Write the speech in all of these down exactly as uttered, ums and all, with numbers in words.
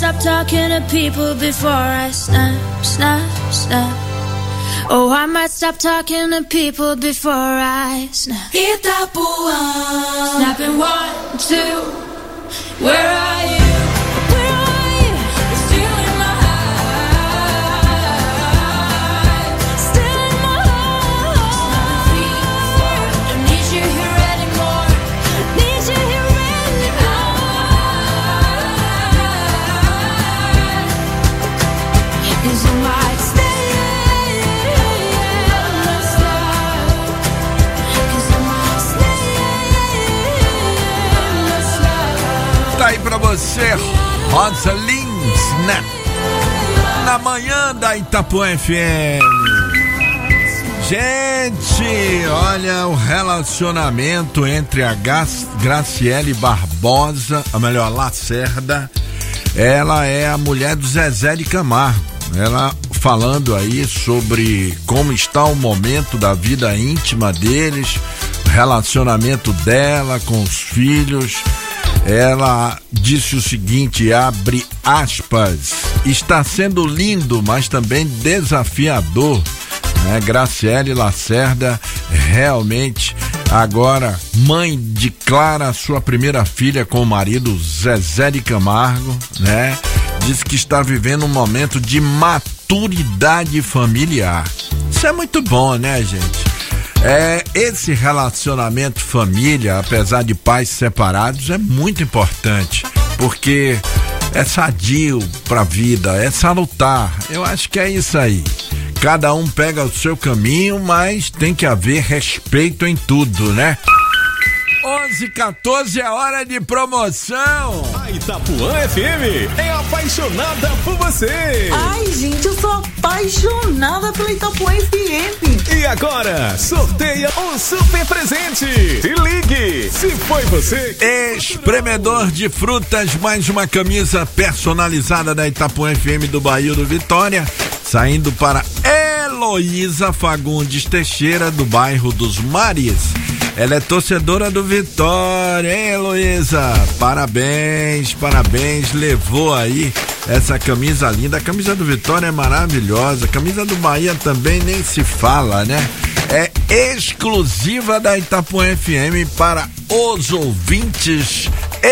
stop talking to people before I snap, snap, snap. Oh, I might stop talking to people before I snap. Itapuã, snapping one, two, where are you? Tá aí pra você, Rosalind Snap, na manhã da Itapuã F M. Gente, olha o relacionamento entre a Graciele Barbosa, a melhor, Lacerda. Ela é a mulher do Zezé de Camargo. Ela falando aí sobre como está o momento da vida íntima deles, o relacionamento dela com os filhos. Ela disse o seguinte, abre aspas, está sendo lindo, mas também desafiador, né? Graciele Lacerda, realmente, agora mãe de Clara, sua primeira filha com o marido Zezé de Camargo, né? Diz que está vivendo um momento de maturidade familiar. Isso é muito bom, né, gente? É, esse relacionamento família, apesar de pais separados, é muito importante, porque é sadio pra vida, é salutar. Eu acho que é isso aí. Cada um pega o seu caminho, mas tem que haver respeito em tudo, né? onze e quatorze é hora de promoção. A Itapuã F M é apaixonada por você. Ai, gente, eu sou apaixonada pela Itapuã F M. E agora, sorteia um super presente. Se ligue, se foi você. Espremedor de frutas, mais uma camisa personalizada da Itapuã F M do Bairro do Vitória, saindo para Heloísa Fagundes Teixeira, do bairro dos Mares. Ela é torcedora do Vitória, hein, Heloísa? Parabéns, parabéns, levou aí essa camisa linda. A camisa do Vitória é maravilhosa, a camisa do Bahia também nem se fala, né? É exclusiva da Itapuã F M para os ouvintes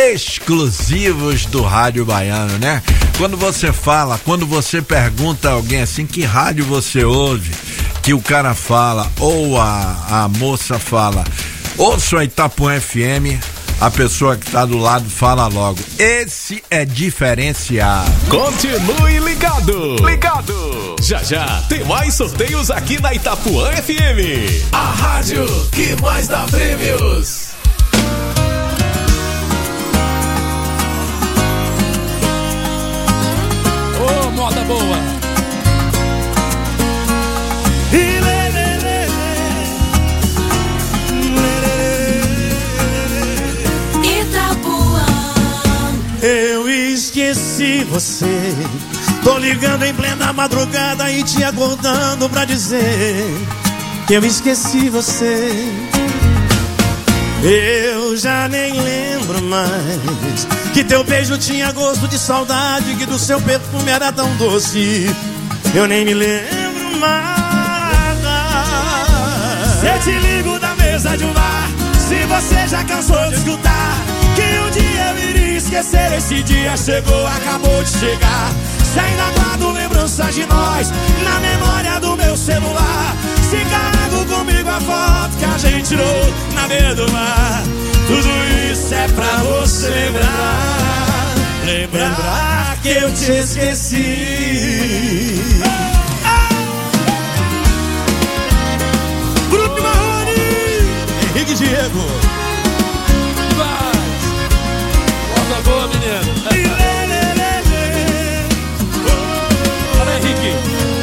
exclusivos do Rádio Baiano, né? Quando você fala, quando você pergunta a alguém assim, que rádio você ouve? Que o cara fala, ou a, a moça fala, ouço a Itapuã F M, a pessoa que tá do lado fala logo, esse é diferenciado. Continue ligado, ligado. Já já tem mais sorteios aqui na Itapuã F M, a rádio que mais dá prêmios. Ô, oh, moda boa. Eu esqueci você, tô ligando em plena madrugada e te acordando pra dizer que eu esqueci você. Eu já nem lembro mais que teu beijo tinha gosto de saudade, que do seu perfume era tão doce. Eu nem me lembro mais. Eu te ligo da mesa de um bar, se você já cansou de escutar que um dia eu iria esquecer, esse dia chegou, acabou de chegar. Se ainda guardo lembranças de nós na memória do meu celular, se carrego comigo a foto que a gente tirou na beira do mar, tudo isso é pra você lembrar, lembrar, lembrar que eu te esqueci. Bruno Marrone, Henrique Diego. Boa, menino. Olha, Henrique.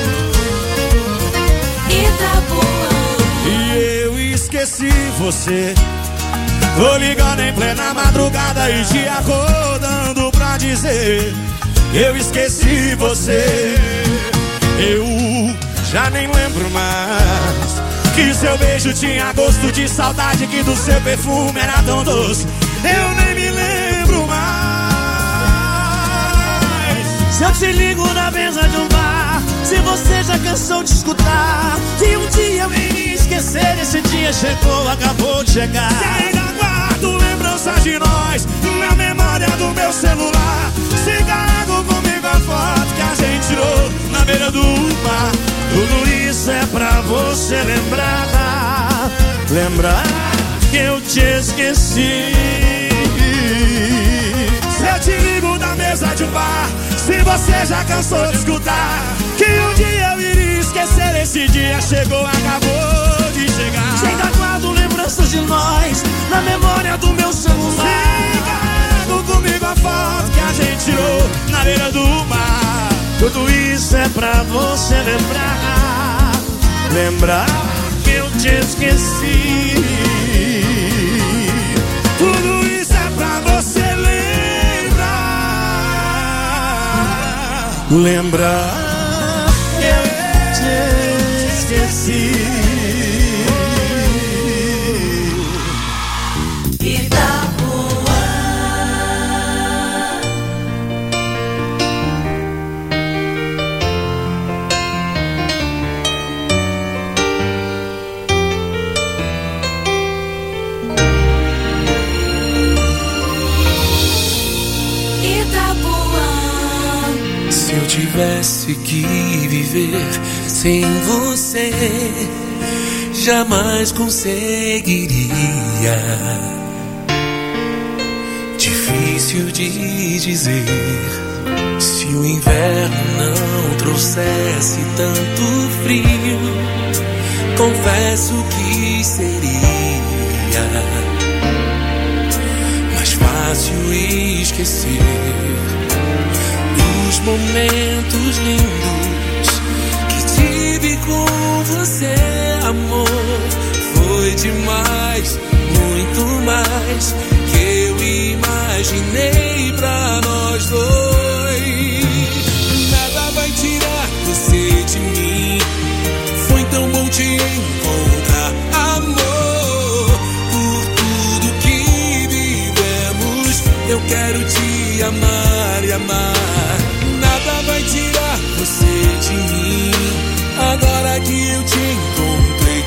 E eu esqueci você, tô ligando em plena madrugada e te acordando pra dizer eu esqueci você. Eu já nem lembro mais que seu beijo tinha gosto de saudade, que do seu perfume era tão doce. Eu nem me lembro mais. Se eu te ligo na mesa de um bar, se você já cansou de escutar que um dia eu iria esquecer, esse dia chegou, acabou de chegar. E ainda guardo lembranças de nós na memória do meu celular. Se carrego comigo a foto que a gente tirou na beira do mar. Tudo isso é pra você lembrar, lembrar que eu te esqueci. Se eu te ligo da mesa de um bar, se você já cansou de escutar que um dia eu iria esquecer, esse dia chegou, acabou de chegar. Se ainda guardo lembranças de nós na memória do meu celular. Se carrego comigo a foto que a gente tirou na beira do mar. Tudo isso é pra você lembrar, lembrar que eu te esqueci. Tudo isso é pra você lembrar, lembrar que eu te esqueci. Se eu tivesse que viver sem você, jamais conseguiria. Difícil de dizer. Se o inverno não trouxesse tanto frio, confesso que seria mais fácil esquecer os momentos lindos que tive com você, amor. Foi demais, muito mais que eu imaginei pra nós dois. Nada vai tirar você de mim. Foi tão bom te encontrar, amor. Por tudo que vivemos, eu quero te amar e amar. Nada vai tirar você de mim. Agora que eu te encontrei,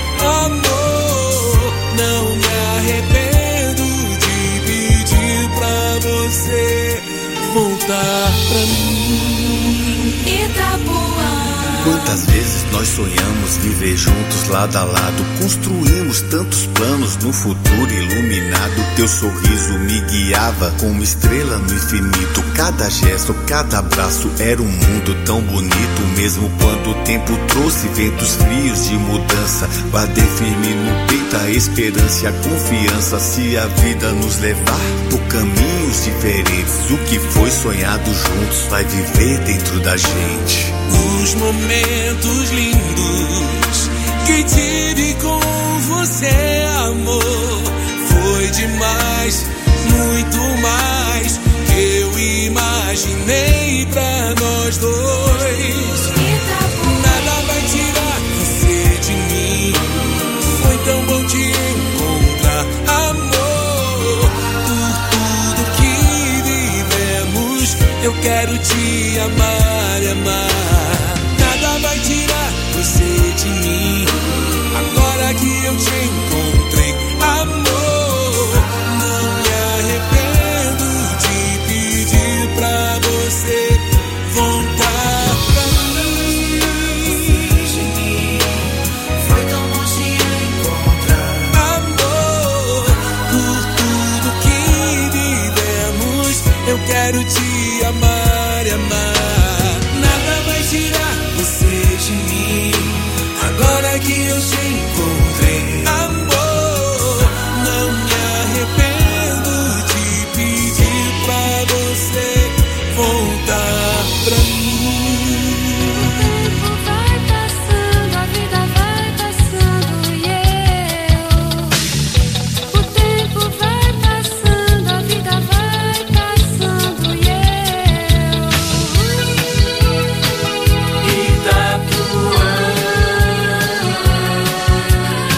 amor, não me arrependo de pedir pra você voltar pra mim. Itapuã. Quantas vezes nós sonhamos viver juntos lado a lado, construímos tantos planos no futuro iluminado. Teu sorriso me guiava como estrela no infinito. Cada gesto, cada abraço era um mundo tão bonito. Mesmo quando o tempo trouxe ventos frios de mudança, guardei firme no peito a esperança e a confiança. Se a vida nos levar por caminhos diferentes, o que foi sonhado juntos vai viver dentro da gente. Os momentos lindos que tive com você, amor, foi demais, muito mais que eu imaginei pra nós dois. Nada vai tirar você de mim. Foi tão bom te encontrar, amor. Por tudo que vivemos, eu quero te amar e amar. Nada vai tirar você de mim. Agora que eu te encontrei, amor, não me arrependo de pedir pra você voltar pra mim. Foi tão bom te encontrar, amor. Por tudo que vivemos, eu quero te amar e amar. Nada vai tirar você de mim. Agora que eu te encontrei, amor, não me arrependo de pedir pra você voltar pra mim. O tempo vai passando, a vida vai passando e eu. O tempo vai passando, a vida vai passando e eu. Itapuã.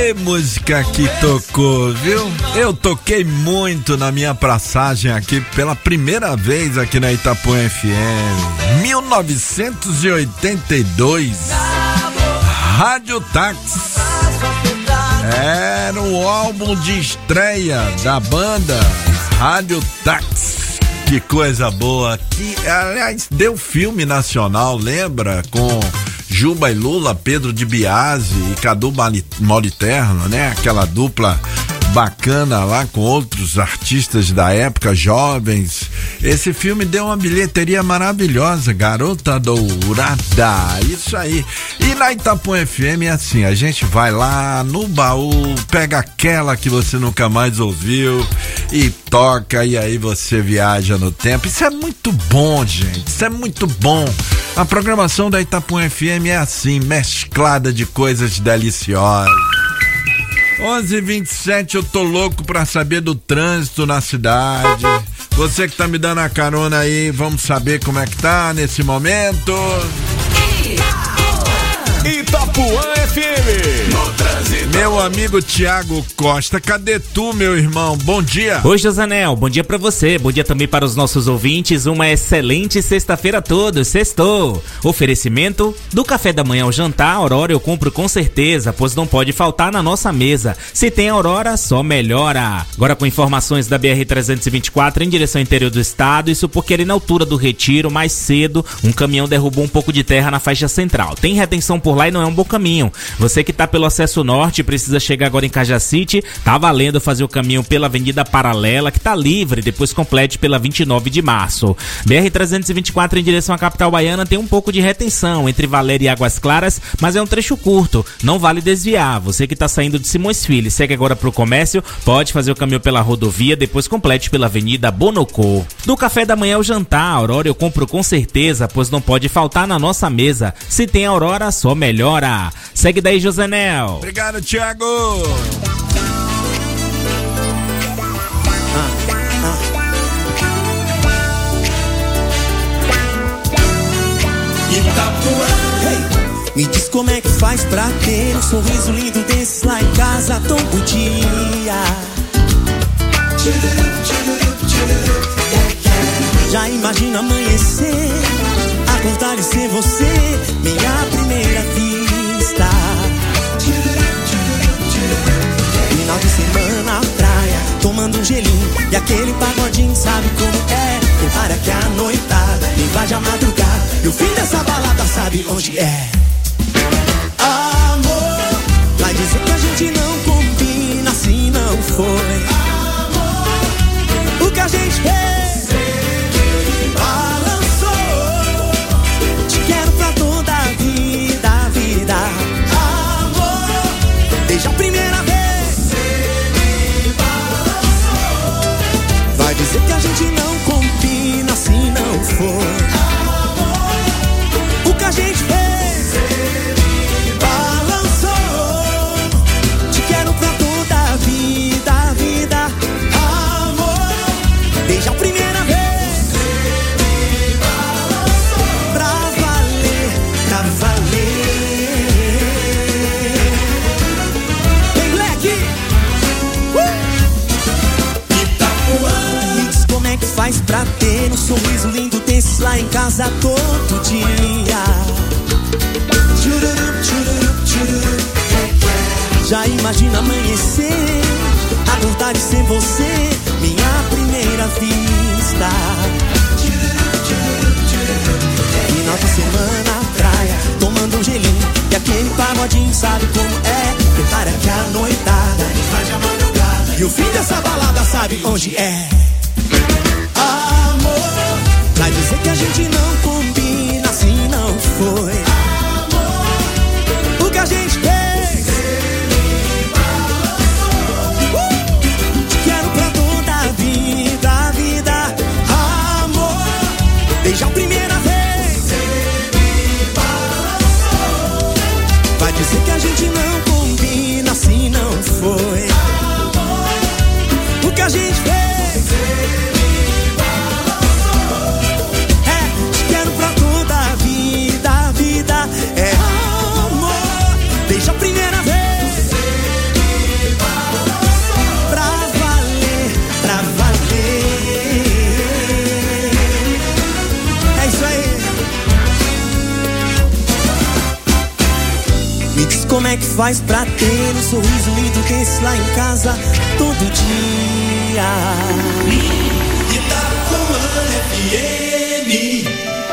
Que música que tocou, viu? Eu toquei muito na minha passagem aqui pela primeira vez aqui na Itapuã F M. mil novecentos e oitenta e dois. Rádio Táxi. Era o álbum de estreia da banda Rádio Táxi. Que coisa boa. Que, aliás, deu filme nacional, lembra? Com Juba e Lula, Pedro de Biasi e Cadu Moliterno, né? Aquela dupla bacana lá com outros artistas da época, jovens. Esse filme deu uma bilheteria maravilhosa, Garota Dourada, isso aí. E na Itapuã F M é assim, a gente vai lá no baú, pega aquela que você nunca mais ouviu e toca, e aí você viaja no tempo. Isso é muito bom, gente, isso é muito bom. A programação da Itapuã F M é assim, mesclada de coisas deliciosas. onze e vinte e sete, eu tô louco pra saber do trânsito na cidade. Você que tá me dando a carona aí, vamos saber como é que tá nesse momento. Itapuã F M. No trânsito. Meu amigo Tiago Costa, cadê tu, meu irmão? Bom dia. Oi, Josanel, bom dia pra você, bom dia também para os nossos ouvintes, uma excelente sexta-feira a todos, sextou. Oferecimento do café da manhã ao jantar, Aurora eu compro com certeza, pois não pode faltar na nossa mesa. Se tem Aurora, só melhora. Agora com informações da B R trezentos e vinte e quatro em direção ao interior do estado, isso porque ali na altura do Retiro, mais cedo, um caminhão derrubou um pouco de terra na faixa central. Tem retenção por lá e não é um bom caminho. Você que tá pelo acesso norte precisa chegar agora em Cajacite, tá valendo fazer o caminho pela Avenida Paralela, que tá livre, depois complete pela vinte e nove de março. B R trezentos e vinte e quatro em direção à capital baiana tem um pouco de retenção entre Valéria e Águas Claras, mas é um trecho curto, não vale desviar. Você que tá saindo de Simões Filho e segue agora pro comércio, pode fazer o caminho pela rodovia, depois complete pela Avenida Bonocô. Do café da manhã ao jantar, Aurora eu compro com certeza, pois não pode faltar na nossa mesa. Se tem Aurora, só melhora. Segue daí, Josanel. Obrigado, Thiago. Me diz como é que faz pra ter um sorriso lindo desses lá em casa todo dia. Já imagino amanhecer, acordar e ser você, minha primeira vista. Final de semana na praia, tomando um gelinho e aquele pagodinho, sabe como é? Prepara que a noitada invade a madrugada e o fim dessa balada sabe onde é. Amor, vai dizer que a gente não combina, assim não foi. Amor, o que a gente fez, me balançou. Te quero pra toda a vida, a vida. Amor, desde a primeira vez, me balançou. Vai dizer que a gente não combina, assim não foi. Amor, o que a gente fez, desde a primeira vez, me balançou. Pra valer, pra valer. Vem, moleque! Uh! Itapuã. Me diz como é que faz pra ter um sorriso lindo desses lá em casa todo dia. Tchururup, tchururup, tchururup. Já imagina amanhecer, acordar e ser você, minha primeira vista. Final de semana na praia, tomando um gelinho e aquele pagodinho, sabe como é? Prepara que a noitada invade a madrugada e o fim dessa balada sabe onde é. Amor, vai dizer que a gente não combina, assim não foi. Amor, o que a gente fez, desde a primeira vez, me balançou. Vai dizer que a gente não combina, assim não foi. Amor, o que a gente fez, é que faz pra ter um sorriso lindo desse lá em casa todo dia? Itapuã F M.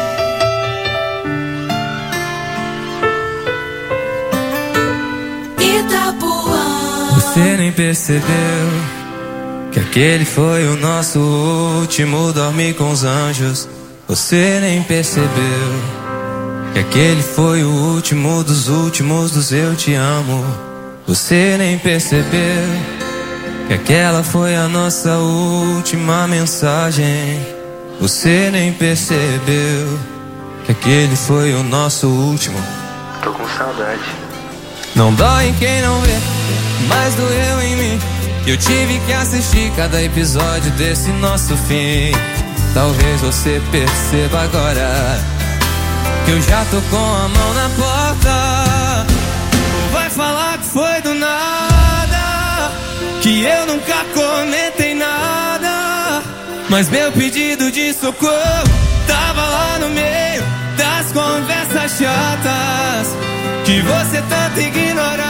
Itapuã. Você nem percebeu que aquele foi o nosso último dormir com os anjos. Você nem percebeu que aquele foi o último dos últimos dos eu te amo. Você nem percebeu que aquela foi a nossa última mensagem. Você nem percebeu que aquele foi o nosso último. Tô com saudade. Não dói em quem não vê, mas doeu em mim. Eu tive que assistir cada episódio desse nosso fim. Talvez você perceba agora que eu já tô com a mão na porta. Ou vai falar que foi do nada, que eu nunca comentei nada, mas meu pedido de socorro tava lá no meio das conversas chatas que você tanto ignorava.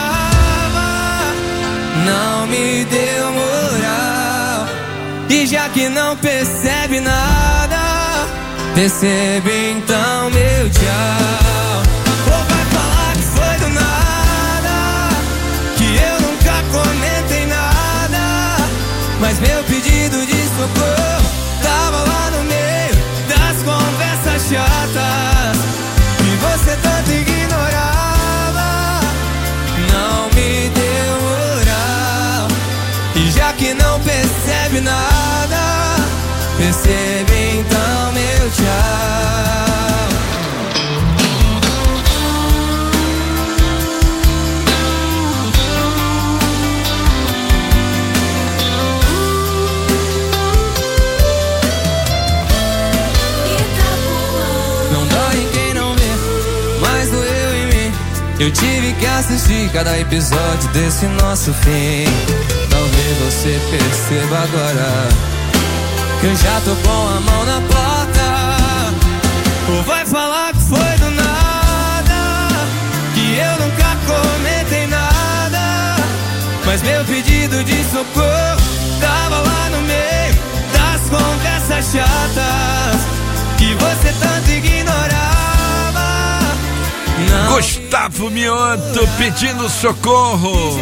Não me deu moral, e já que não percebe nada, percebe então meu tchau. Ou vai falar que foi do nada, que eu nunca comentei nada, mas meu pedido de socorro tava lá no meio das conversas chatas que você tanto ignorava. Não me deu moral, e já que não percebe nada, percebe então meu tchau. Não dói em quem não vê, mas doeu em mim. Eu tive que assistir cada episódio desse nosso fim. Talvez você perceba agora que eu já tô com a mão na porta. Ou vai falar que foi do nada, que eu nunca comentei nada, mas meu pedido de socorro tava lá no meio das conversas chatas que você tanto ignorava. Não. Gustavo Mioto pedindo socorro.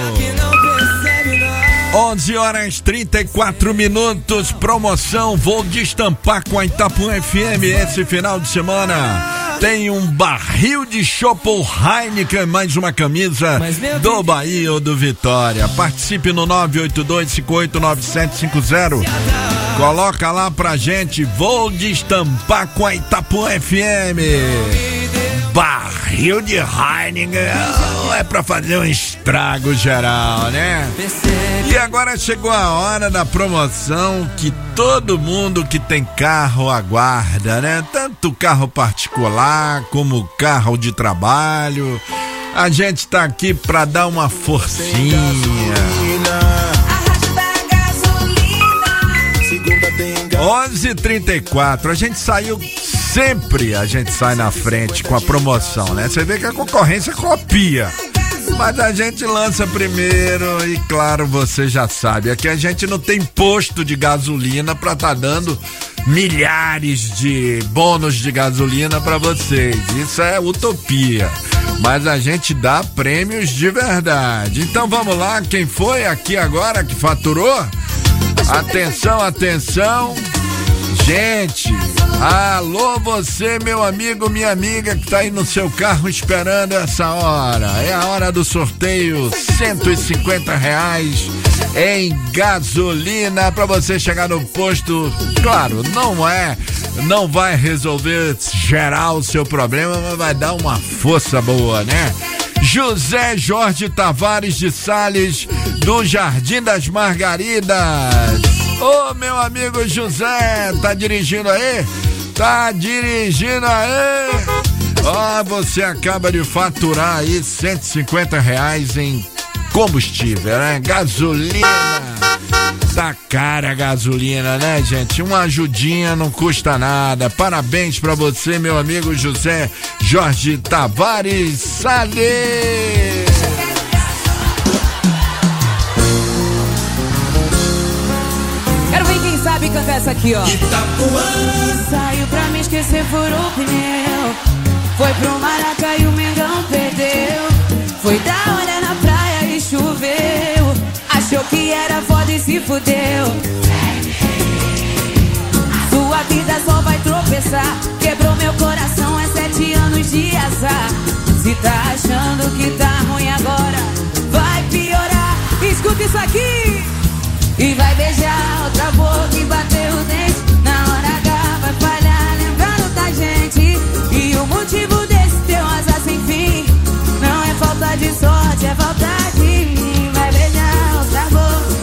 onze horas e trinta e quatro minutos, promoção Vou Destampar com a Itapuã F M. Esse final de semana tem um barril de chopp Heineken, mais uma camisa do Bahia ou do Vitória. Participe no nove oito dois cinco oito nove sete cinco zero. Coloca lá pra gente, Vou Destampar com a Itapuã F M. Barril de Heineken é pra fazer um estrago geral, né? E agora chegou a hora da promoção que todo mundo que tem carro aguarda, né? Tanto carro particular como carro de trabalho. A gente tá aqui pra dar uma forcinha. onze e trinta e quatro, a gente saiu, sempre a gente sai na frente com a promoção, né? Você vê que a concorrência copia, mas a gente lança primeiro e claro, você já sabe, aqui a gente não tem posto de gasolina pra tá dando milhares de bônus de gasolina pra vocês, isso é utopia, mas a gente dá prêmios de verdade. Então vamos lá, quem foi aqui agora que faturou? Atenção, atenção, gente, alô você, meu amigo, minha amiga que tá aí no seu carro esperando essa hora, é a hora do sorteio, cento e cinquenta reais em gasolina pra você chegar no posto. Claro, não é, não vai resolver geral o seu problema, mas vai dar uma força boa, né? José Jorge Tavares de Sales, do Jardim das Margaridas. Ô, meu amigo José, tá dirigindo aí? Tá dirigindo aí? Ó, você acaba de faturar aí cento e cinquenta reais em combustível, né? Gasolina. Tá cara a gasolina, né, gente? Uma ajudinha não custa nada. Parabéns pra você, meu amigo José Jorge Tavares Salles. cantar essa aqui, ó. Itapuã. Saiu pra me esquecer, furou o pneu. Foi pro Maraca e o Mengão perdeu. Foi dar olha na praia e choveu. Achou que era foda e se fudeu. Sua vida só vai tropeçar. Quebrou meu coração, é sete anos de azar. Se tá achando que tá ruim agora, vai piorar. Escuta isso aqui. E vai beijar outra boca e bater o dente. Na hora H vai falhar, lembrando da gente. E o motivo desse teu azar sem fim não é falta de sorte, é falta de mim. Vai beijar outra boca.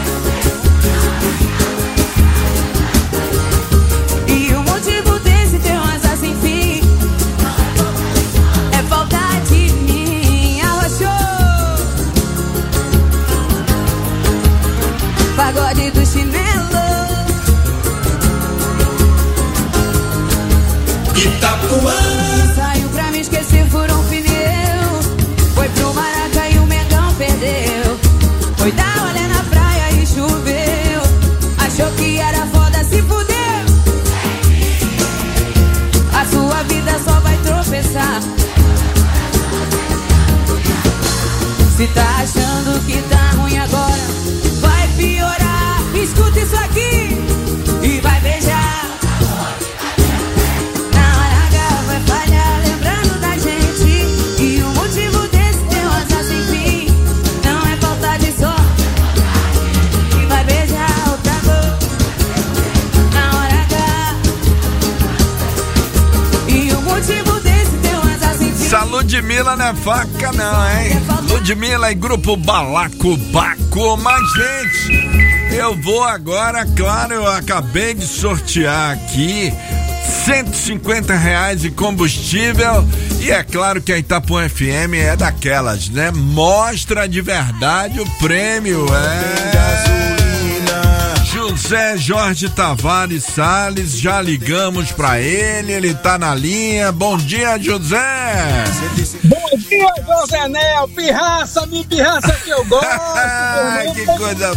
E o motivo desse teu azar sem fim é falta de mim. Arrochou. Pagode do chinelo. Itapuã. Saiu pra me esquecer, furou um pneu. Foi pro Maraca e o Mengão perdeu. Foi dar olha na praia e choveu. Achou que era foda, se fudeu. A sua vida só vai tropeçar. Se tá achando que tá ruim agora, vai piorar. Escuta isso aqui. E vai beijar. Na hora H vai falhar, lembrando da gente. E o motivo desse teu azar sem fim não é falta de sorte. E vai beijar outra boca. Na hora H. E o motivo desse teu azar sem fim. Essa Ludmilla não é faca não, hein? Ludmilla e grupo Balacobaco. Mas, gente, eu vou agora, claro, eu acabei de sortear aqui cento e cinquenta reais de combustível. E é claro que a Itapuã F M é daquelas, né? Mostra de verdade o prêmio, é... José Jorge Tavares Salles, já ligamos pra ele, ele tá na linha. Bom dia, José! Bom dia, José Nel, pirraça, me pirraça que eu gosto. Que coisa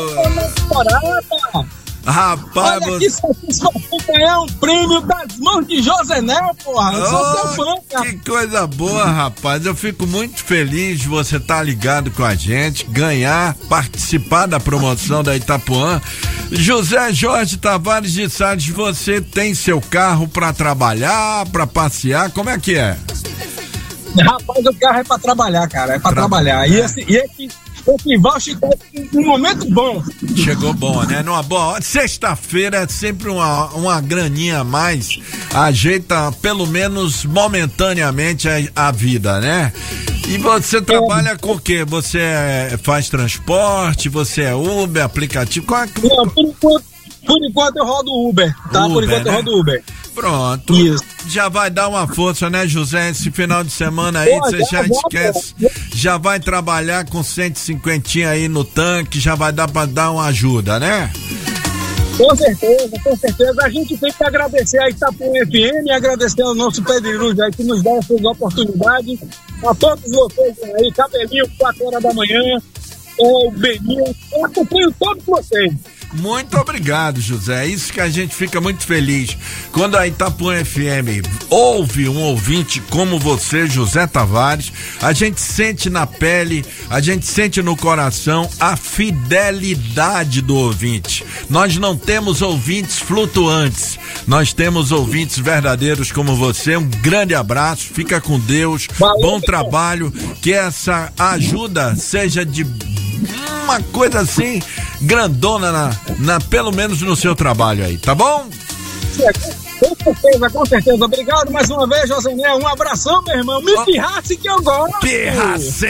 boa! Rapaz, olha que satisfação ganhar um prêmio das mãos de José Nel, porra. Eu sou seu fã, cara. Que coisa boa, rapaz. Eu fico muito feliz de você estar tá ligado com a gente, ganhar, participar da promoção da Itapuã. José Jorge Tavares de Salles, você tem seu carro pra trabalhar, pra passear, como é que é? Rapaz, o carro é pra trabalhar, cara, é pra trabalhar. trabalhar. E esse, e esse Esse voucher tá um momento bom. Chegou bom, né? Numa boa. Sexta-feira é sempre uma, uma graninha a mais. Ajeita pelo menos momentaneamente a, a vida, né? E você trabalha é. com o quê? Você é, faz transporte? Você é Uber, aplicativo? Qual é que... Não, por enquanto, por enquanto eu rodo Uber, tá? Uber, por enquanto né? eu rodo Uber. Pronto. Isso. Já vai dar uma força, né, José? Esse final de semana aí, você já, já esquece. Já. já vai trabalhar com cento e cinquenta aí no tanque, já vai dar pra dar uma ajuda, né? Com certeza, com certeza. A gente tem que agradecer a Itapuã F M, agradecer ao nosso Pedrinho aí que nos dá essas oportunidades. A todos vocês aí, Cabelinho, quatro horas da manhã, o Beninho, eu acompanho todos vocês. Muito obrigado, José. É isso que a gente fica muito feliz. Quando a Itapuã F M ouve um ouvinte como você, José Tavares, a gente sente na pele, a gente sente no coração a fidelidade do ouvinte. Nós não temos ouvintes flutuantes, nós temos ouvintes verdadeiros como você. Um grande abraço, fica com Deus, valeu, bom trabalho, que essa ajuda seja de uma coisa assim grandona na, na, pelo menos no seu trabalho aí, tá bom? Com certeza, com certeza. Obrigado mais uma vez, José Nel. Um abração, meu irmão. Me oh. pirrace que eu gosto. Pirracento!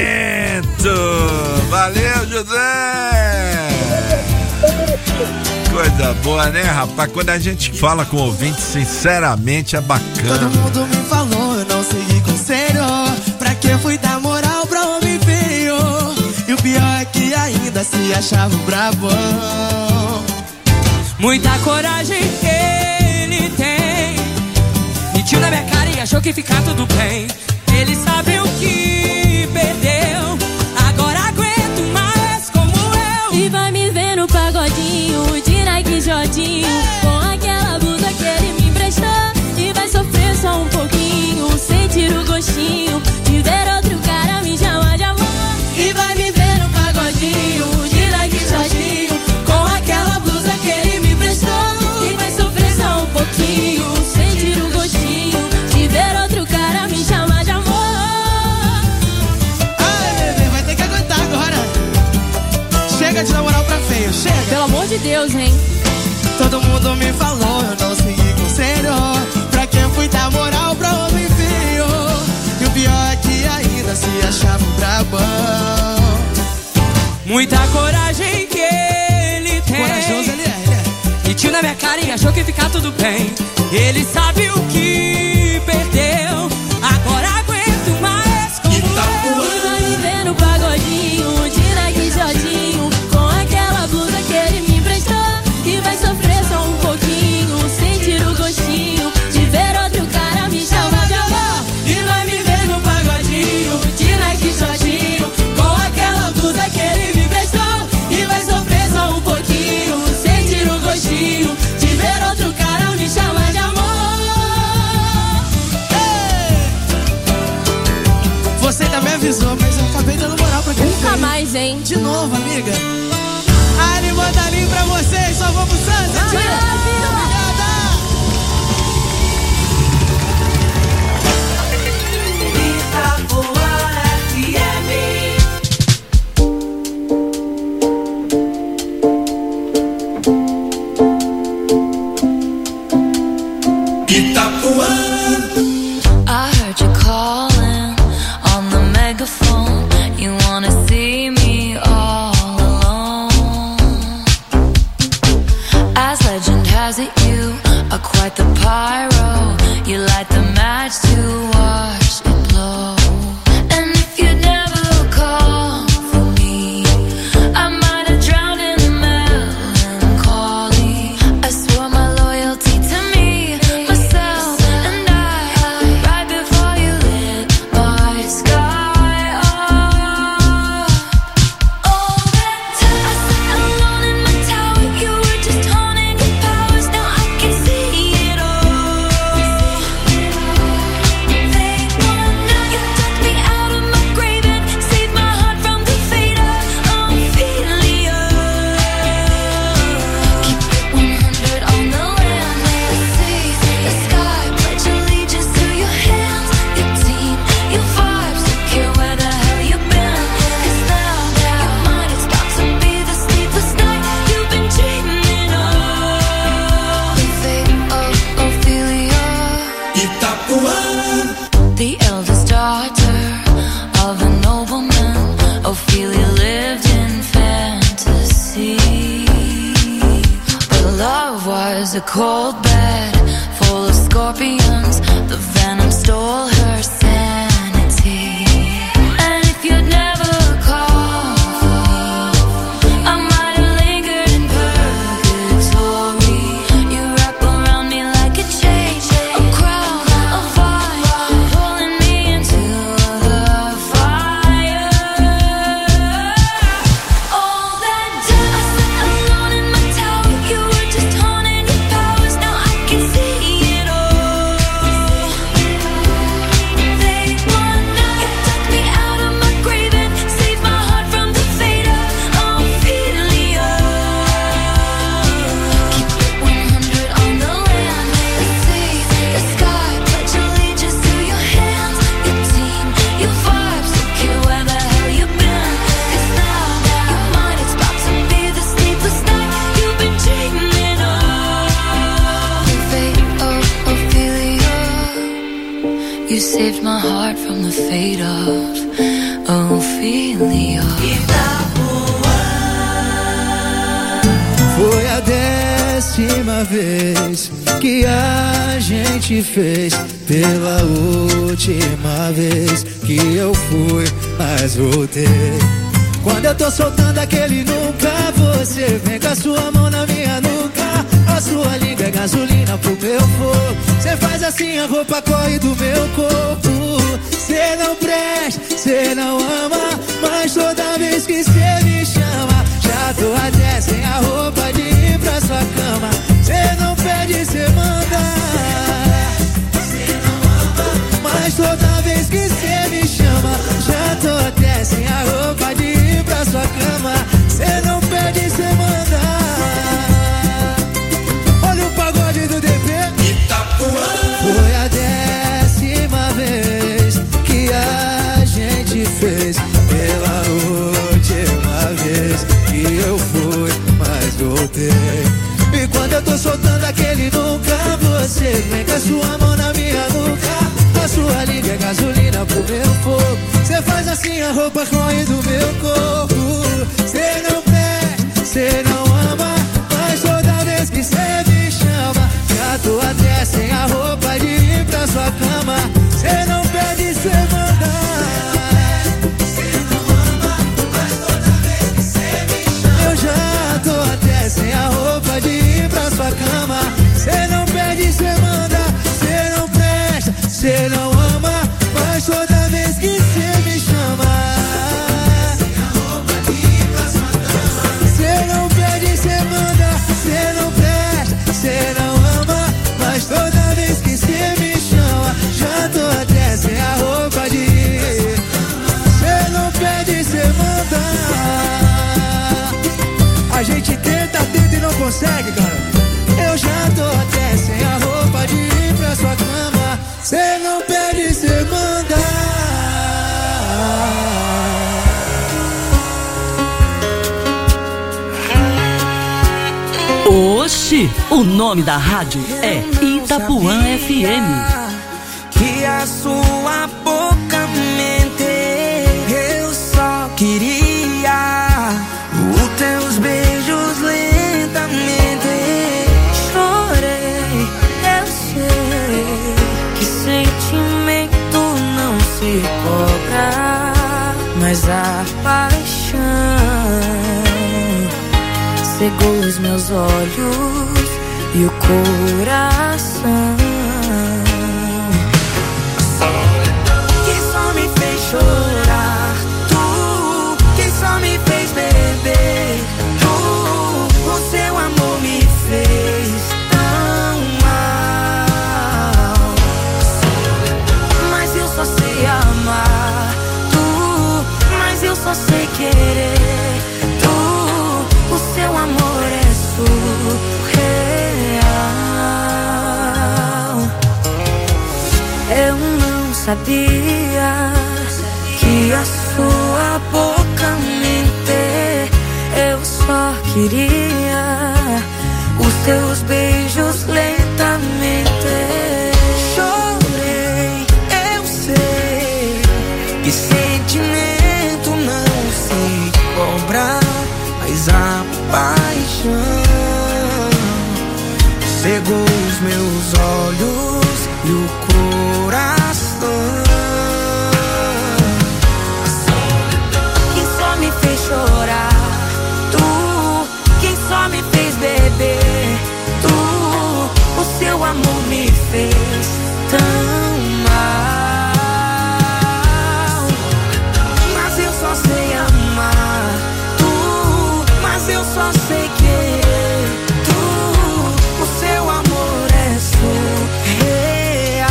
Valeu, José! Coisa boa, né, rapaz? Quando a gente fala com o ouvinte, sinceramente, é bacana. Todo mundo me falou, eu não segui conselho. Pra que fui dar moral pra homem inferior? E o pior é que ainda se achava brabão. Muita coragem ele tem. Mentiu na minha cara e achou que ficar tudo bem. Ele sabe o que perdeu. Agora aguento mais como eu. E vai me ver no pagodinho de Nike Jodinho. chega de dar moral pra feio, chega. Pelo amor de Deus, hein? Todo mundo me falou, eu não segui conselho. Pra quem fui dar moral pra homem feio. E o pior é que ainda se achava um brabão. Muita coragem que ele tem. Corajoso ele é, ele é. E tio na minha cara e achou que ia ficar tudo bem. Ele sabe o que perdeu. Agora aguento mais com Itapuã. ele. Vai me ver no pagodinho, de Nike Jodinho, com aquela blusa que ele me emprestou. E vai sofrer só um pouquinho, sentir o gostinho de ver outro cara me chamar de amor. E vai me ver no pagodinho, de Nike Jodinho, com aquela blusa que ele me emprestou. E vai sofrer só um pouquinho, sentir o gostinho de ver outro cara me chamar de amor. Você também avisou, mas eu acabei dando moral pra quem Nunca fez. mais, hein? De novo, amiga. Ali, manda ali pra vocês, só vamos pro Santos, tia. Obrigada. Itapuã F M. Itapuã. I heard you calling on the megaphone. You wanna see me all alone. As legend has it, you are quite the pyro. You light the match to watch it blow. And if you'd never called for me, I might have drowned in melancholy. I swore my loyalty to me, myself, and I. Right before you lit my sky up. All that time I sat alone in my tower, you were just honing your powers. Now I can see it all. They wanna, you took me out of my grave and saved my heart from the fate of Ophelia. Keep it one hundred on the land, may I see the sky. Pledge allegiance to your hands, your team, your vibes. Don't care where the hell you've been, 'cause now, now your mind is about to be the sleepless night you've been dreaming of. The fate of Ophelia. Itapuã. The eldest daughter of a nobleman, Ophelia lived in fantasy. But love was a cold bed full of scorpions. The venom stole her sanity. And if you'd never called for me, I might have lingered in purgatory. You wrap around me like a chain, a crown, a vine, pulling me into the fire. All that time I sat alone in my tower, you were just honing your powers. Now I can see it all. They wanna, you took me out of my grave and saved my heart from the fate of Ophelia. Keep it one hundred on the land, may I see the sky. Pledge allegiance to your hands, your team, your vibes. Don't care where the hell you've been, 'cause now, now your mind is about to be the sleepless night you've been dreaming of. The fate of Ophelia. You saved my heart from the fate of Ophelia. Foi a décima vez que a gente fez. Pela última vez que eu fui, mas voltei. Quando eu tô soltando aquele nunca, você vem com a sua mão na minha nuca. A sua língua é gasolina pro meu fogo. Cê faz assim, a roupa corre do meu corpo. Cê não presta, cê não ama, mas toda vez que cê me chama, já tô até sem a roupa de ir pra sua cama. Cê não pede, cê manda. Cê não ama, mas toda vez que cê me chama, já tô até sem a roupa de ir pra sua cama. Cê não pede, cê manda. Olha o pagode do D P. Itapuã. Foi a décima vez que a gente fez. Pela última que eu fui, mas voltei. E quando eu tô soltando aquele nunca, você vem com a sua mão na minha nuca. A sua língua é gasolina pro meu fogo. Cê faz assim a roupa corre do meu corpo. Cê não quer, cê não ama, mas toda vez que cê me chama, já tô até sem a roupa de ir pra sua cama. Cê não pede, cê manda. Cê não ama, mas toda vez que cê me chama, eu já tô até sem a roupa de ir pra sua cama. Cê não pede, cê manda. Cê não presta, cê não ama, mas toda vez que cê me chama, sem a roupa de ir pra sua cama. Cê não pede, cê manda. Cê não presta, cê não ama, mas toda vez que cê me chama, já tô até sem a roupa de ir. Cê não pede, cê manda. A gente tenta, tenta e não consegue, cara. Eu já tô até sem a roupa de ir pra sua cama. Cê não pede, cê manda. Oxi, o nome da rádio é Itapuã F M. Que a sua boca mente, eu só queria os teus beijos lentamente. Chorei, eu sei que sentimento não se cobra, mas a paixão cegou os meus olhos e o coração. Que só me fez chorar, tu, que só me fez beber, tu, o seu amor me fez tão mal. Mas eu só sei amar, tu, mas eu só sei querer. O seu amor é surreal. Eu não sabia que a sua boca mente. Eu só queria os teus beijos lentamente. Chorei, eu sei que sentimento não se cobra, mas a paixão cegou os meus olhos e o coração. Quem só me fez chorar, tu, quem só me fez beber, tu, o seu amor me fez tão mal. Mas eu só sei amar, mas eu só sei querer, tu, o seu amor é surreal.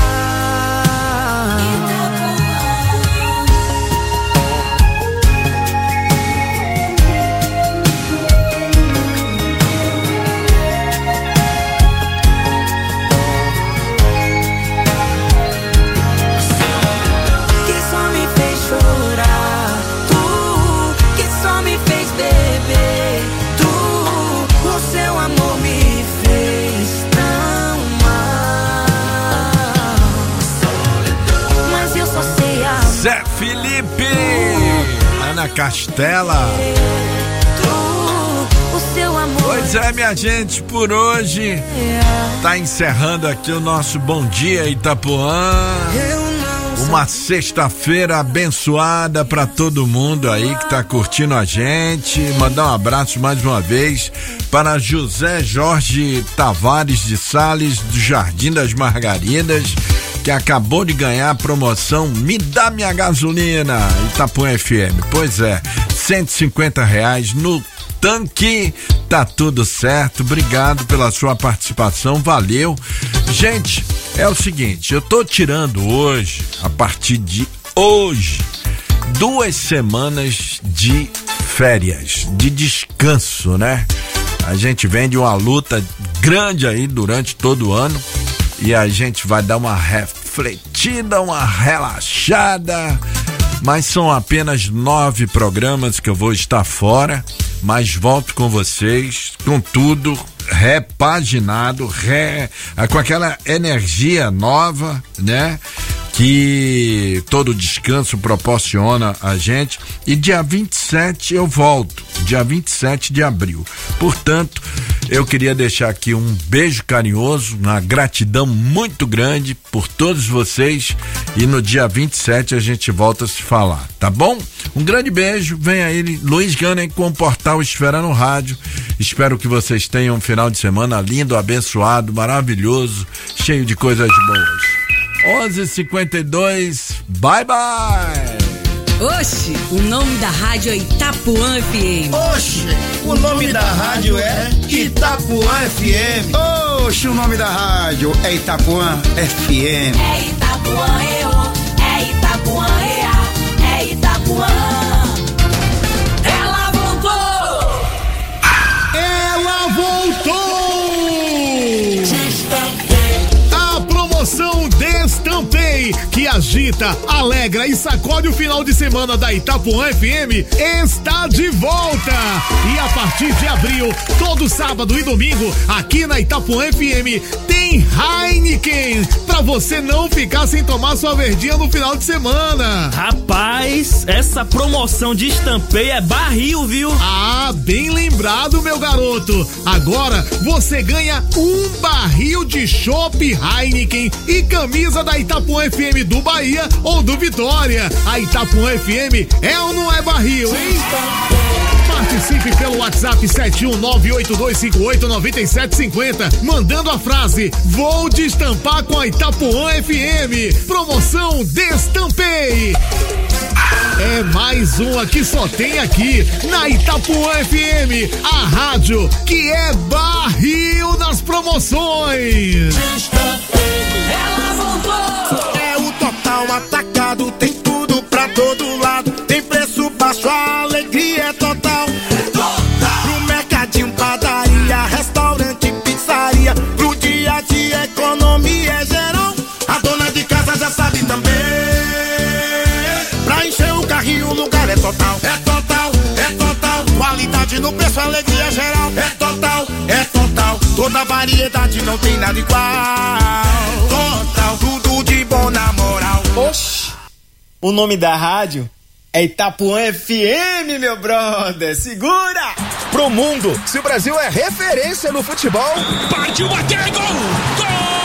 Quem só me fez chorar, tu, quem só me fez beber, o seu amor me fez tão mal. Mas eu só sei amar. Zé Felipe, Ana Castela. O seu amor. Pois é, minha gente, por hoje tá encerrando aqui o nosso Bom Dia Itapuã. Uma sexta-feira abençoada pra todo mundo aí que tá curtindo a gente. Mandar um abraço mais uma vez para José Jorge Tavares de Sales, do Jardim das Margaridas, que acabou de ganhar a promoção Me Dá Minha Gasolina, Itapuã F M. Pois é, cento e cinquenta reais no tanque, tá tudo certo. Obrigado pela sua participação, valeu. Gente, é o seguinte, eu tô tirando hoje, a partir de hoje, duas semanas de férias, de descanso, né? A gente vem de uma luta grande aí durante todo o ano e a gente vai dar uma refletida, uma relaxada, mas são apenas nove programas que eu vou estar fora. mas volto com vocês, com tudo repaginado, re, com aquela energia nova, né? Que todo descanso proporciona a gente. E dia vinte e sete eu volto, dia vinte e sete de abril. Portanto, eu queria deixar aqui um beijo carinhoso, uma gratidão muito grande por todos vocês, e no dia vinte e sete a gente volta a se falar, tá bom? Um grande beijo, vem aí Luiz Gunning com o Portal Esfera no Rádio. Espero que vocês tenham um final de semana lindo, abençoado, maravilhoso, cheio de coisas boas. onze e cinquenta e dois, bye bye! Oxe, o nome da rádio é Itapuã F M. Oxe, o nome da rádio é Itapuã F M. Oxe, o nome da rádio é Itapuã F M. É Itapuã E O, é Itapuã E A, é Itapuã. Ela voltou! Ela voltou! A promoção Destampei, que agita, alegra e sacode o final de semana da Itapuã F M, está de volta. E a partir de abril, todo sábado e domingo, aqui na Itapuã F M, tem Heineken, pra você não ficar sem tomar sua verdinha no final de semana. Rapaz, essa promoção de Estampei é barril, viu? Ah, bem lembrado, meu garoto. Agora você ganha um barril de chopp Heineken e camisa da Itapuã F M do Bahia ou do Vitória. A Itapuã F M é ou não é barril, hein? Participe pelo WhatsApp sete um nove oito dois cinco oito nove sete cinco zero, mandando a frase: vou destampar com a Itapuã F M. Promoção Destampei. É mais uma que só tem aqui na Itapuã F M, a rádio que é barril nas promoções. Ela voltou! É o Total Atacado, tem tudo pra todo lado, tem preço baixo, a alegria é total. Total. Pro mercadinho, padaria, restaurante, pizzaria, pro dia a dia, economia é geral. A dona de casa já sabe também. Pra encher o carrinho, o lugar é total. É total, é total. Qualidade no preço, alegria geral. É total, é total. Toda variedade, não tem nada igual. Total, tudo de bom na moral. Oxi, o nome da rádio é Itapuã F M, meu brother. Segura! Pro mundo, se o Brasil é referência no futebol, partiu, bateu, gol! Gol!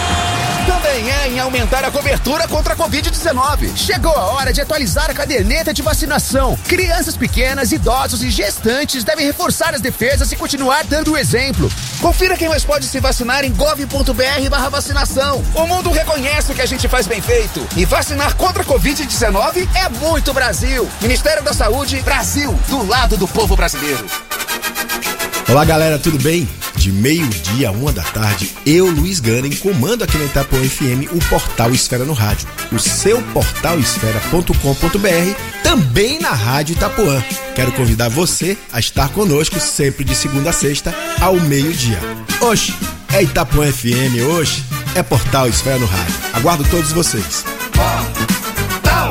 Também é em aumentar a cobertura contra a covid dezenove. Chegou a hora de atualizar a caderneta de vacinação. Crianças pequenas, idosos e gestantes devem reforçar as defesas e continuar dando o exemplo. Confira quem mais pode se vacinar em gov.br barra vacinação. O mundo reconhece o que a gente faz bem feito. E vacinar contra a covid dezenove é muito Brasil. Ministério da Saúde, Brasil, do lado do povo brasileiro. Olá galera, tudo bem? De meio-dia a uma da tarde, eu, Luiz Gunning, comando aqui na Itapuã F M o Portal Esfera no Rádio, o seu portal esfera ponto com ponto b r, também na Rádio Itapuã. Quero convidar você a estar conosco sempre de segunda a sexta ao meio-dia. Oxe, é Itapuã F M, oxe, é Portal Esfera no Rádio. Aguardo todos vocês. Portal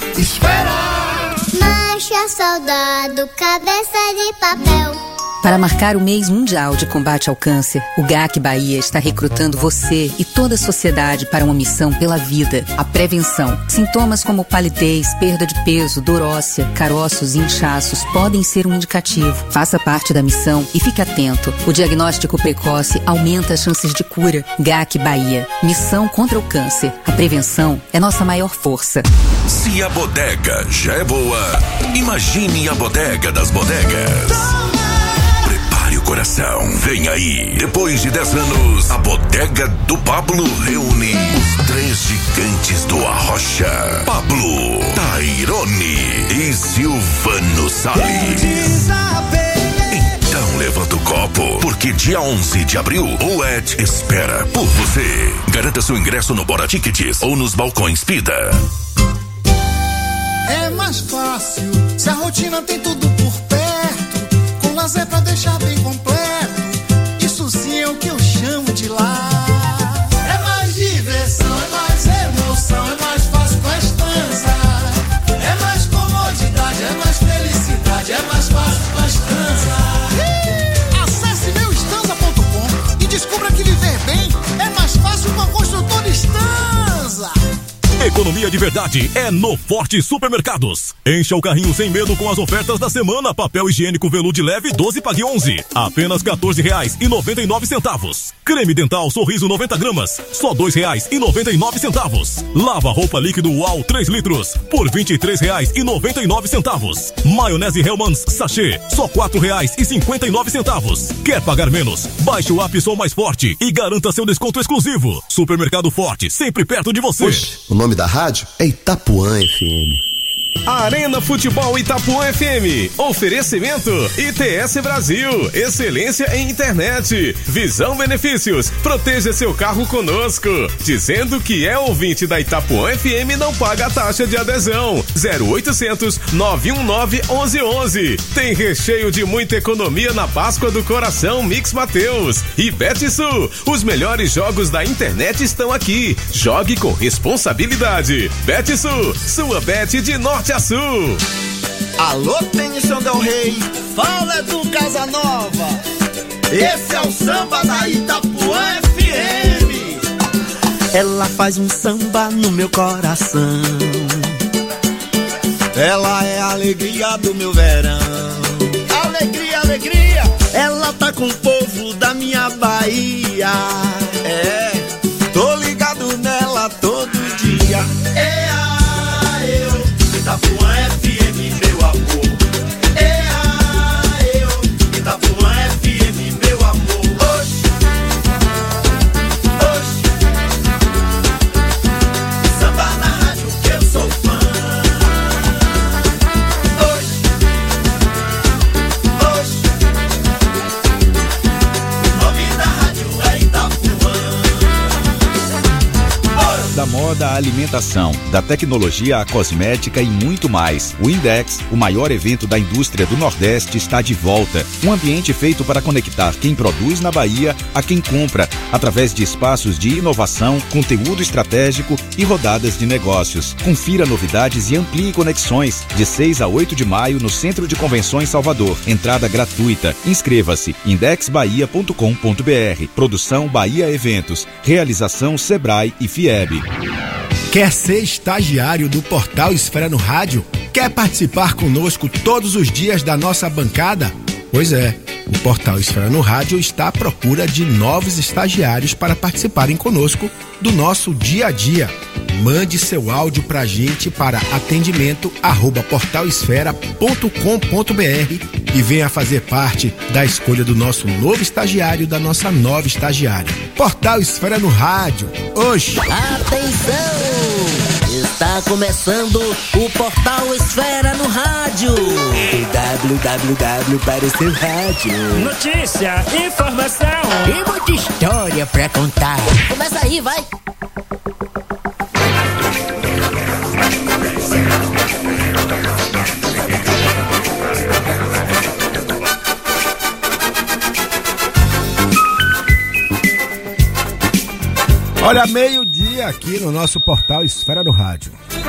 Esfera. Marcha, soldado, cabeça de papel. Para marcar o mês mundial de combate ao câncer, o G A C Bahia está recrutando você e toda a sociedade para uma missão pela vida, a prevenção. Sintomas como palidez, perda de peso, dor óssea, caroços e inchaços podem ser um indicativo. Faça parte da missão e fique atento. O diagnóstico precoce aumenta as chances de cura. G A C Bahia. Missão contra o câncer. A prevenção é nossa maior força. Se a bodega já é boa, imagine a bodega das bodegas. Prepare o coração, vem aí. Depois de dez anos, a bodega do Pablo reúne os três gigantes do Arrocha: Pablo, Tairone e Silvano Salles. Então levanta o copo, porque dia onze de abril o Ed espera por você. Garanta seu ingresso no Bora Tickets ou nos balcões Pida. É mais fácil se a rotina tem tudo por perto, com lazer pra deixar bem completo. Isso sim é o que eu chamo de lar. É mais diversão, é mais emoção, é mais fácil com a estança. É mais comodidade, é mais felicidade, é mais fácil com a estança. de verdade é no Forte Supermercados. Encha o carrinho sem medo com as ofertas da semana. Papel higiênico velude leve doze pague onze, apenas quatorze reais e noventa e nove centavos. Creme dental Sorriso noventa gramas, só dois reais e noventa e nove centavos. Lava roupa líquido Uau três litros por vinte e três reais e noventa e nove centavos. Maionese Hellmann's sachê, só quatro reais e cinquenta e nove centavos. Quer pagar menos? Baixe o app Sou Mais Forte e garanta seu desconto exclusivo. Supermercado Forte, sempre perto de você. Oxe, o nome da rádio é Itapuã F M. Arena Futebol Itapuã F M. Oferecimento I T S Brasil. Excelência em internet. Visão Benefícios. Proteja seu carro conosco. Dizendo que é ouvinte da Itapuã F M, não paga a taxa de adesão. zero oitocentos, nove um nove, onze onze. Tem recheio de muita economia na Páscoa do Coração Mix Mateus. E Betsul. Os melhores jogos da internet estão aqui. Jogue com responsabilidade. Betsul. Sua bet de norte a sul. Alô, Tennyson Del Rey, fala do Casanova. Esse é o samba da Itapuã F M. Ela faz um samba no meu coração. Ela é a alegria do meu verão. Alegria, alegria. Ela tá com o povo da minha Bahia. É, tô ligado nela todo dia. É a eu, Itapuã F M, meu amor. É a eu, Itapuã F M, meu amor. Oxe, oxe. Samba na rádio que eu sou fã. Oxe, oxe. O nome da rádio é Itapuã. Da moda à alimentação, da tecnologia à cosmética e muito mais. O Index, o maior evento da indústria do Nordeste, está de volta. Um ambiente feito para conectar quem produz na Bahia a quem compra, através de espaços de inovação, conteúdo estratégico e rodadas de negócios. Confira novidades e amplie conexões. De seis a oito de maio no Centro de Convenções Salvador. Entrada gratuita. Inscreva-se. index bahia ponto com ponto br. Produção Bahia Eventos. Realização Sebrae e Fieb. Quer ser estagiário do Portal Esfera no Rádio? Quer participar conosco todos os dias da nossa bancada? Pois é, o Portal Esfera no Rádio está à procura de novos estagiários para participarem conosco do nosso dia a dia. Mande seu áudio pra gente para atendimento arroba portal esfera ponto com ponto br e venha fazer parte da escolha do nosso novo estagiário, da nossa nova estagiária. Portal Esfera no Rádio. Oxi! Atenção! Está começando o Portal Esfera no Rádio. W W W para o seu rádio. Notícia, informação e muita história pra contar. Começa aí, vai! Olha, meio-dia aqui no nosso Portal Esfera no Rádio.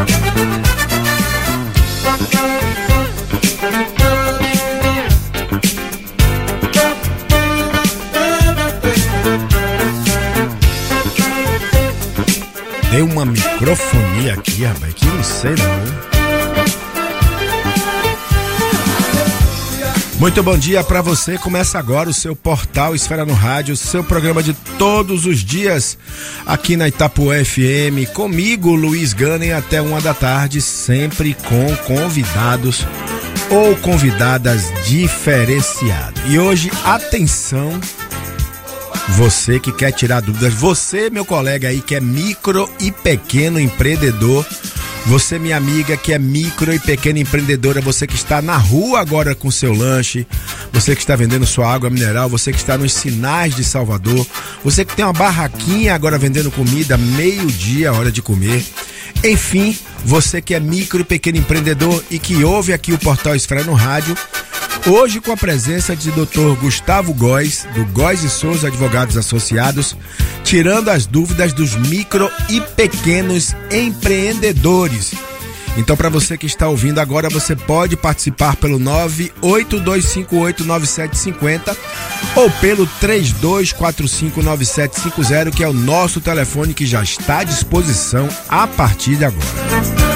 Deu uma microfonia aqui, rapaz, que não sei não. Muito bom dia pra você. Começa agora o seu Portal Esfera no Rádio, seu programa de todos os dias aqui na Itapuã F M, comigo, Luiz Gunning, até uma da tarde, sempre com convidados ou convidadas diferenciadas. E hoje, atenção, você que quer tirar dúvidas, você, meu colega aí que é micro e pequeno empreendedor, você, minha amiga, que é micro e pequena empreendedora, você que está na rua agora com seu lanche, você que está vendendo sua água mineral, você que está nos sinais de Salvador, você que tem uma barraquinha agora vendendo comida, meio-dia, hora de comer. Enfim, você que é micro e pequeno empreendedor e que ouve aqui o Portal Esfera no Rádio, hoje com a presença de doutor Gustavo Góes, do Góes e Souza Advogados Associados, tirando as dúvidas dos micro e pequenos empreendedores. Então, para você que está ouvindo agora, você pode participar pelo nove oito dois cinco oito nove sete cinco zero ou pelo três dois quatro cinco nove sete cinco zero, que é o nosso telefone que já está à disposição a partir de agora.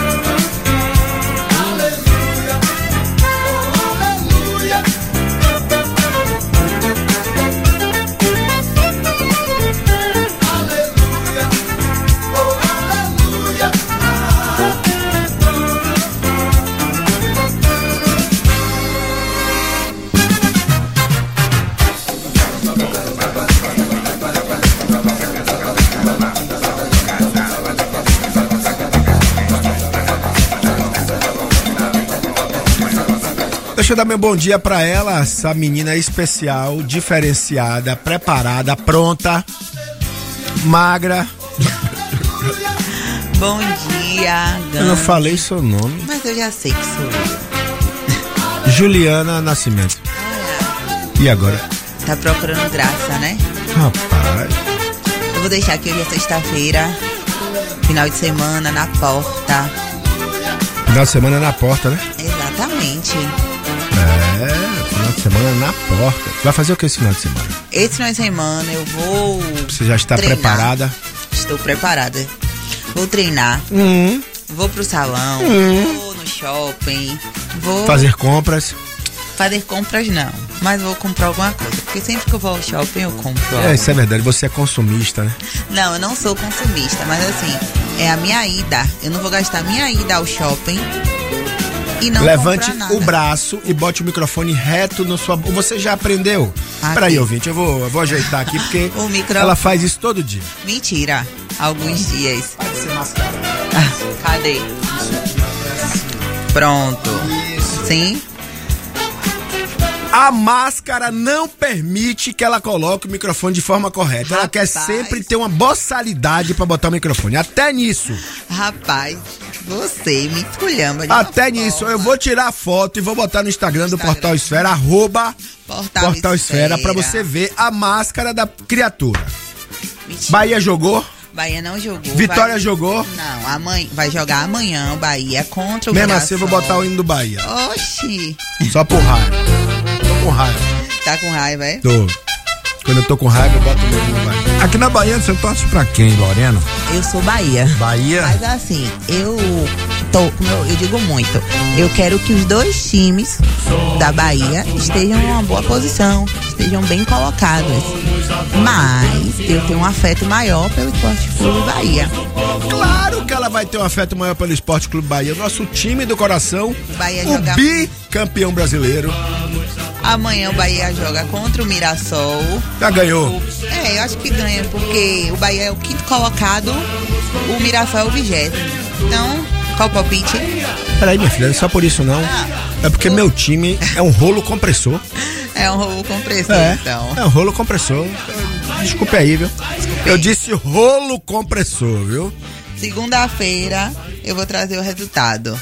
Deixa eu dar meu bom dia pra ela, essa menina especial, diferenciada, preparada, pronta, magra. Bom dia, Gans. Eu não falei seu nome. Mas eu já sei que sou eu. Juliana Nascimento. Ah, e agora? Tá procurando graça, né? Rapaz. Eu vou deixar aqui hoje é sexta-feira, final de semana na porta. Final de semana na porta, né? Exatamente. É, final de semana na porta. Vai fazer o que esse final de semana? Esse final de semana eu vou. Você já está treinar. preparada? Estou preparada. Vou treinar. Uhum. Vou pro salão. Uhum. Vou no shopping. Vou. Fazer compras? Fazer compras não. Mas vou comprar alguma coisa. Porque sempre que eu vou ao shopping eu compro algo. É, isso é verdade. Você é consumista, né? Não, eu não sou consumista. Mas assim, é a minha ida. Eu não vou gastar minha ida ao shopping. E não levante nada. o braço e bote o microfone reto no sua boca. Você já aprendeu? Aqui. Peraí, ouvinte, eu vou, eu vou ajeitar aqui porque o micro... ela faz isso todo dia. Mentira, alguns dias. Pode ser mascarado. Ah, cadê? Pronto. Isso. Sim? A máscara não permite que ela coloque o microfone de forma correta. Rapaz. Ela quer sempre ter uma boçalidade pra botar o microfone. Até nisso. Rapaz, você me esculhamba. De Até nisso. Eu vou tirar a foto e vou botar no Instagram, Instagram. do Portal Esfera, arroba Portal, Portal Esfera, Esfera, pra você ver a máscara da criatura. Mentira. Bahia jogou? Bahia não jogou. Vitória vai... jogou? Não, amanhã, vai jogar amanhã o Bahia contra o Mesmo Mirassol. assim eu vou botar o hino do Bahia. Oxi. Só por raiva. Tô com raiva. Tá com raiva, é? Tô. Quando eu tô com raiva, eu boto o hino do Bahia. Aqui na Bahia, você torce pra quem, Lorena? Eu sou Bahia. Bahia? Mas assim, eu tô, eu, eu digo muito, eu quero que os dois times da Bahia estejam em uma boa posição, estejam bem colocados. Mas eu tenho um afeto maior pelo Esporte Clube Bahia. Claro que ela vai ter um afeto maior pelo Esporte Clube Bahia. Nosso time do coração, Bahia o joga... bicampeão brasileiro. Amanhã o Bahia joga contra o Mirassol. Já ganhou? É, eu acho que ganha, porque o Bahia é o quinto colocado, o Mirassol é o vigésimo. Então, qual o palpite? Peraí, minha filha, não é só por isso não. Ah, é porque o... meu time é um rolo compressor. É um rolo compressor, é, então. É um rolo compressor. Desculpe aí, viu? Desculpe. Eu disse rolo compressor, viu? Segunda-feira eu vou trazer o resultado.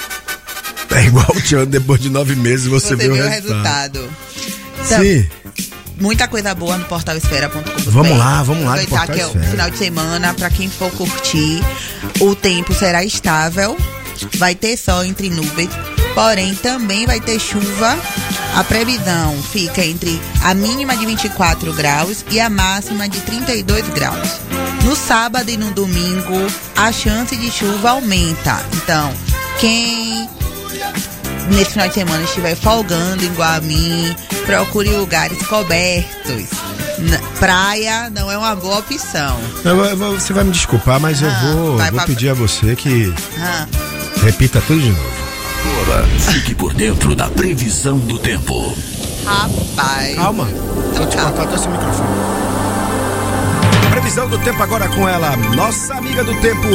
É igual o Tiano, depois de nove meses você, você vê o resultado. resultado. Então, sim. Muita coisa boa no portal esfera ponto com ponto br. Vamos lá, vamos lá. Aproveitar que é o final de semana, pra quem for curtir, o tempo será estável, vai ter sol entre nuvens, porém também vai ter chuva. A previsão fica entre a mínima de vinte e quatro graus e a máxima de trinta e dois graus. No sábado e no domingo, a chance de chuva aumenta. Então, quem nesse final de semana estiver folgando igual a mim, procure lugares cobertos. Praia não é uma boa opção. Eu, eu, você vai me desculpar, mas ah, eu vou, vou pra... pedir a você que ah. repita tudo de novo. Agora, fique por dentro da previsão do tempo. Rapaz. Calma, vou te cortar até seu microfone. Previsão do tempo agora com ela, nossa amiga do tempo,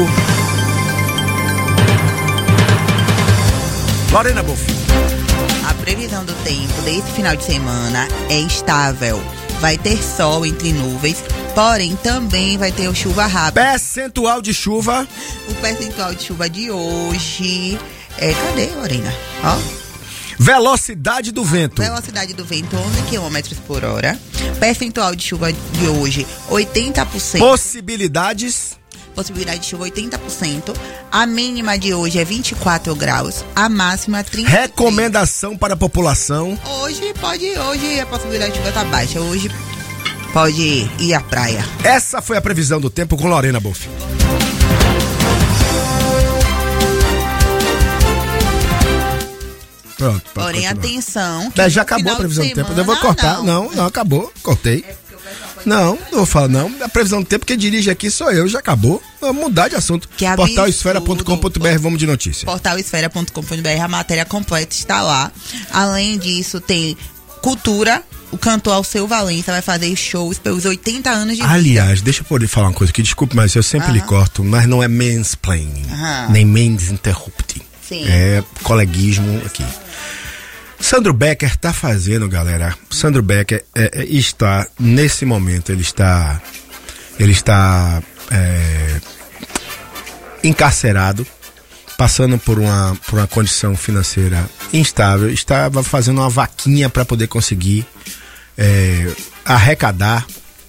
Lorena Boff. A previsão do tempo desse final de semana é estável. Vai ter sol entre nuvens, porém também vai ter chuva rápida. Percentual de chuva. O percentual de chuva de hoje é... Cadê, Lorena? Ó. Velocidade do vento. Velocidade do vento, onze quilômetros por hora. Percentual de chuva de hoje, oitenta por cento. Possibilidades. possibilidade de chuva oitenta por cento. A mínima de hoje é vinte e quatro graus, a máxima trinta. Recomendação para a população. Hoje pode, hoje a possibilidade de chuva tá baixa, hoje pode ir à praia. Essa foi a previsão do tempo com Lorena Boff. Pronto, porém, continuar. Atenção. É, já acabou a previsão do tempo. Eu vou cortar. Não, não, não acabou. Cortei. Não, não vou falar não. A previsão do tempo, quem dirige aqui sou eu, já acabou. Vamos mudar de assunto. portal esfera ponto com ponto b r, vamos de notícia. portal esfera ponto com ponto b r, a matéria completa está lá. Além disso, tem cultura. O cantor Alceu Valença vai fazer shows pelos oitenta anos de vida. Aliás, deixa eu poder falar uma coisa aqui. Desculpe, mas eu sempre Aham. lhe corto. Mas não é mansplaining. Aham. Nem mains interrupting. Sim. É coleguismo aqui. Sandro Becker está fazendo, galera. Sandro Becker é, é, está, nesse momento, ele está ele está é, encarcerado, passando por uma, por uma condição financeira instável. Estava fazendo uma vaquinha para poder conseguir é, arrecadar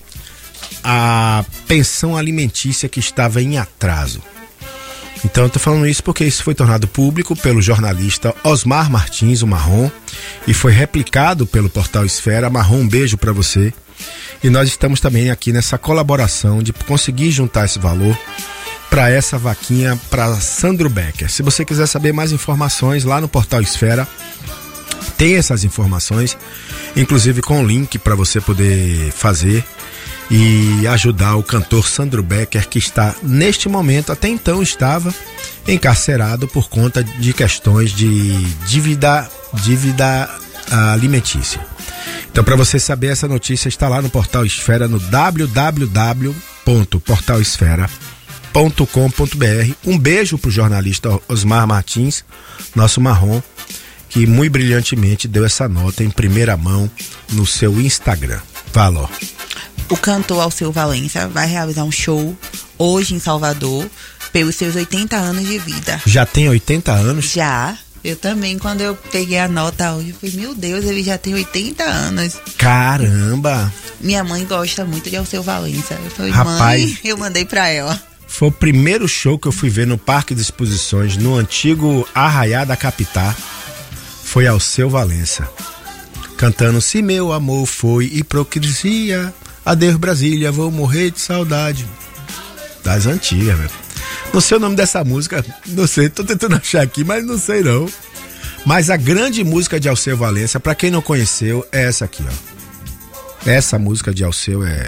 a pensão alimentícia que estava em atraso. Então eu tô falando isso porque isso foi tornado público pelo jornalista Osmar Martins, o Marrom, e foi replicado pelo Portal Esfera. Marrom, um beijo pra você. E nós estamos também aqui nessa colaboração de conseguir juntar esse valor para essa vaquinha para Sandro Becker. Se você quiser saber mais informações lá no Portal Esfera, tem essas informações, inclusive com o link para você poder fazer e ajudar o cantor Sandro Becker, que está neste momento, até então estava encarcerado por conta de questões de dívida, dívida alimentícia. Então, para você saber, essa notícia está lá no Portal Esfera, no w w w ponto portal esfera ponto com ponto b r. Um beijo pro jornalista Osmar Martins, nosso Marrom, que muito brilhantemente deu essa nota em primeira mão no seu Instagram. Fala, ó. O cantor Alceu Valença vai realizar um show hoje em Salvador pelos seus oitenta anos de vida. Já tem oitenta anos? Já. Eu também, quando eu peguei a nota hoje, eu falei, meu Deus, ele já tem oitenta anos. Caramba! Minha mãe gosta muito de Alceu Valença. Eu falei, Rapaz, mãe, eu mandei pra ela. Foi o primeiro show que eu fui ver no Parque de Exposições, no antigo Arraiá da Capitá. Foi Alceu Valença, cantando Se Meu Amor Foi Hipocrisia, adeus Brasília, vou morrer de saudade. Das antigas, velho. Não sei o nome dessa música, não sei, tô tentando achar aqui, mas não sei não. Mas a grande música de Alceu Valença, pra quem não conheceu, é essa aqui, ó. Essa música de Alceu é...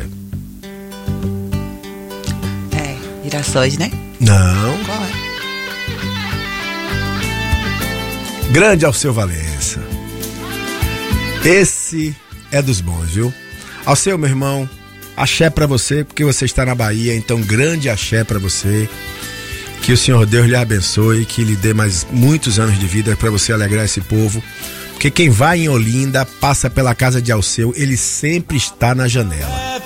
É, Girassóis, né? Não. Qual é? Grande Alceu Valença. Esse é dos bons, viu? Alceu, meu irmão, axé pra você, porque você está na Bahia, então grande axé pra você. Que o Senhor Deus lhe abençoe, que lhe dê mais muitos anos de vida pra você alegrar esse povo. Porque quem vai em Olinda, passa pela casa de Alceu, ele sempre está na janela.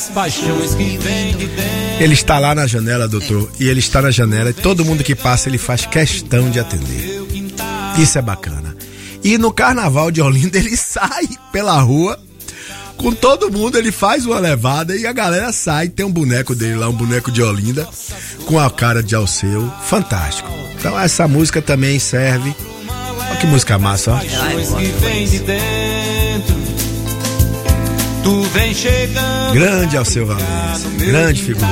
Ele está lá na janela, doutor, e ele está na janela e todo mundo que passa ele faz questão de atender. Isso é bacana. E no carnaval de Olinda ele sai pela rua com todo mundo, ele faz uma levada e a galera sai, tem um boneco dele lá, um boneco de Olinda com a cara de Alceu, fantástico. Então essa música também serve. Olha que música massa, ó. Grande Alceu Valença, grande figura.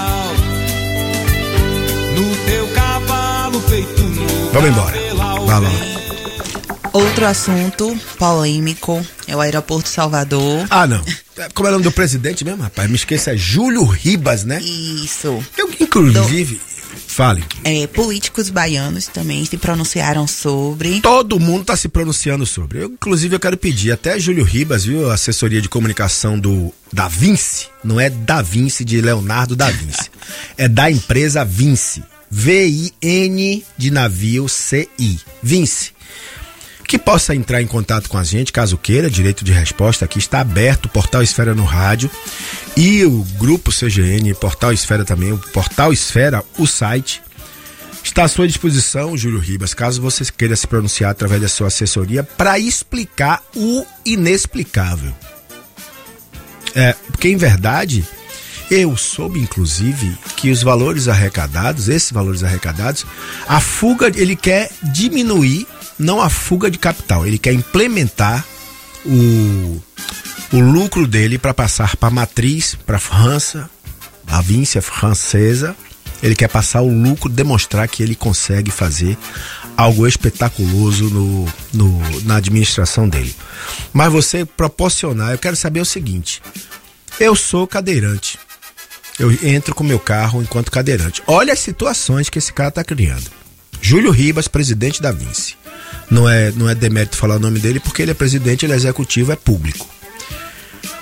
Vamos embora, vai lá. Outro assunto polêmico é o aeroporto de Salvador. Ah, não. Como é o nome do presidente mesmo, rapaz? Me esqueça, é Júlio Ribas, né? Isso. Eu, inclusive, fale. É, políticos baianos também se pronunciaram sobre. Todo mundo tá se pronunciando sobre. Eu, inclusive, eu quero pedir até Júlio Ribas, viu? A assessoria de comunicação do da Vinci. Não é da Vinci de Leonardo da Vinci. É da empresa Vinci. V I N de navio C I. Vinci. Que possa entrar em contato com a gente, caso queira, direito de resposta aqui está aberto, Portal Esfera no rádio e o grupo C G N, Portal Esfera também, o Portal Esfera, o site, está à sua disposição, Júlio Ribas, caso você queira se pronunciar através da sua assessoria para explicar o inexplicável. É, porque em verdade, Eu soube, inclusive, que os valores arrecadados, esses valores arrecadados, a fuga, ele quer diminuir, não a fuga de capital, ele quer implementar o, o lucro dele para passar para a matriz, para a França, a Vinci francesa. Ele quer passar o lucro, demonstrar que ele consegue fazer algo espetaculoso no, no, na administração dele. Mas você proporcionar, eu quero saber o seguinte: eu sou cadeirante, eu entro com meu carro enquanto cadeirante. Olha as situações que esse cara está criando. Júlio Ribas, presidente da Vinci. Não é, não é demérito falar o nome dele, porque ele é presidente, ele é executivo, é público.